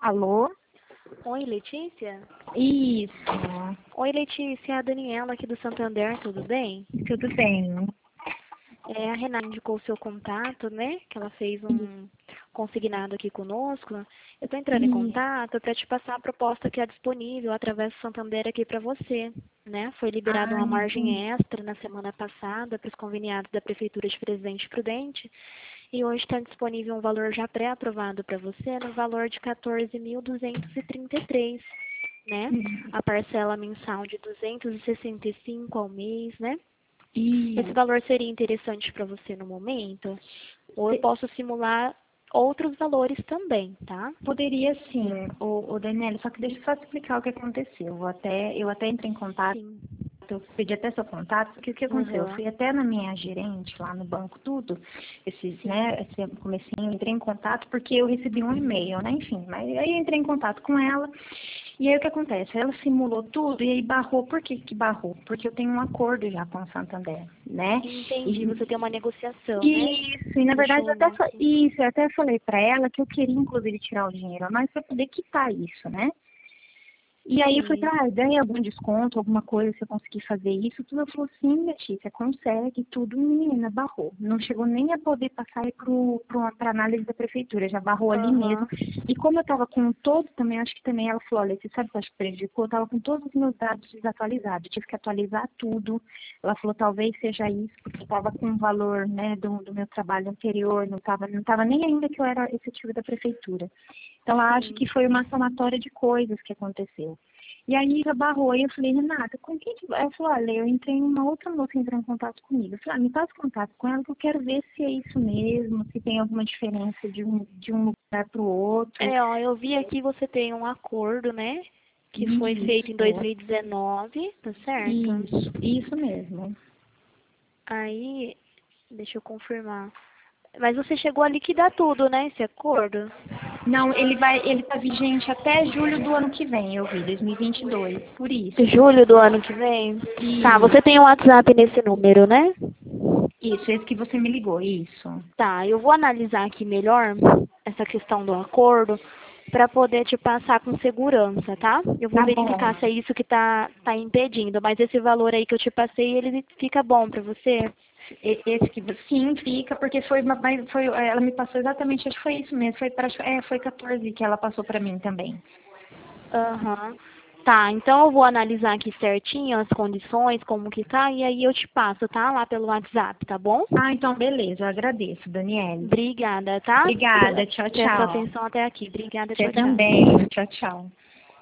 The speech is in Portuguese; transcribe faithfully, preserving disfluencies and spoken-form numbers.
Alô? Oi, Letícia? Isso. Oi, Letícia, é a Daniela aqui do Santander, tudo bem? Tudo bem. É, a Renata indicou o seu contato, né? Que ela fez um consignado aqui conosco. Eu estou entrando em Isso. contato para te passar a proposta que é disponível através do Santander aqui para você, né? Foi liberada Ah, uma entendi. margem extra na semana passada para os conveniados da Prefeitura de Presidente Prudente. E hoje está disponível um valor já pré-aprovado para você no valor de quatorze mil duzentos e trinta e três, né? A parcela mensal de duzentos e sessenta e cinco ao mês, né? Esse Isso. valor seria interessante para você no momento? Ou eu posso simular outros valores também, tá? Poderia sim, o, o Daniela, só que deixa eu só te explicar o que aconteceu. Eu vou até, eu até entrei em contato, Sim. eu pedi até seu contato, porque o que aconteceu? Eu Aham. fui até na minha gerente lá no banco, tudo, esses, Sim. né, esse comecinho, entrei em contato porque eu recebi um e-mail, né, enfim, mas aí eu entrei em contato com ela, e aí o que acontece? Ela simulou tudo e aí barrou. Por que que barrou? Porque eu tenho um acordo já com a Santander, né? Entendi. Você tem uma E, negociação, né? isso, e na verdade eu até, Fechou. fa- isso, eu até falei pra ela que eu queria inclusive tirar o dinheiro a mais pra poder quitar isso, né? E aí eu falei, Sim. ah, ganha algum desconto, alguma coisa, se eu conseguir fazer isso, tudo. Ela falou, sim, Letícia, consegue, tudo, menina, barrou. Não chegou nem a poder passar para análise da prefeitura, já barrou ali mesmo. Aham. E como eu estava com todos também, acho que também ela falou, olha, você sabe o que eu acho que prejudicou? Eu estava com todos os meus dados desatualizados, tive que atualizar tudo. Ela falou, talvez seja isso, porque eu estava com o valor, né, do, do meu trabalho anterior, não estava não tava nem ainda que eu era efetiva da prefeitura. Então, eu acho Sim. que foi uma somatória de coisas que aconteceu. E aí, já barrou, e eu falei, Renata, com quem que... Ela falou, olha, eu entrei em uma outra moça que entrou em contato comigo. Eu falei, ah, me passa contato com ela, que eu quero ver se é isso mesmo, se tem alguma diferença de um, de um lugar para o outro. É, ó, eu vi aqui você tem um acordo, né? Que foi feito em Isso, dois mil e dezenove, tá certo? isso, isso mesmo. Aí, deixa eu confirmar. Mas você chegou a liquidar tudo, né? Esse acordo? Não, ele vai, ele tá vigente até julho do ano que vem, eu vi, dois mil e vinte e dois, por isso. Julho do ano que vem? Tá, E você tem um WhatsApp nesse número, né? isso, esse que você me ligou, isso. Tá, eu vou analisar aqui melhor essa questão do acordo para poder te passar com segurança, tá? Eu vou Tá bom. verificar se é isso que tá, tá impedindo, mas esse valor aí que eu te passei, ele fica bom para você? E- Esse que sim fica, porque foi uma, mas foi, ela me passou exatamente, acho que foi isso mesmo, foi para, é, foi quatorze que ela passou para mim também. Aham. Tá, então eu vou analisar aqui certinho as condições, como que tá, e aí eu te passo, tá? Lá pelo WhatsApp, tá bom? Ah, então beleza, eu agradeço, Daniele. Obrigada, tá? Obrigada, Pela, tchau, pela sua tchau. atenção até aqui. Obrigada, Você tchau, tchau. também, tchau, tchau.